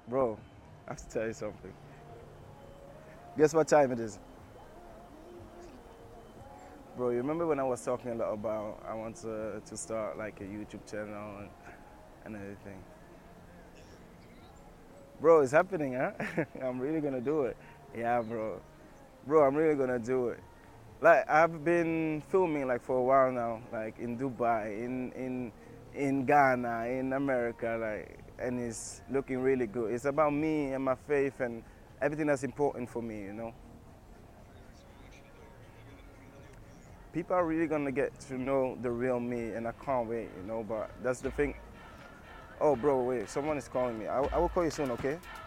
Bro, I have to tell you something. Guess what time it is? Bro, you remember when I was talking a lot about I want to start like a YouTube channel and everything? Bro, it's happening, huh? I'm really gonna do it. Yeah, bro. Bro, I'm really gonna do it. Like I've been filming like for a while now, like in Dubai, in Ghana, in America, like, and it's looking really good. It's about me and my faith and everything that's important for me, you know. People are really gonna get to know the real me, and I can't wait, you know. But that's the thing. Oh, bro, wait, someone is calling me. I will call you soon, okay?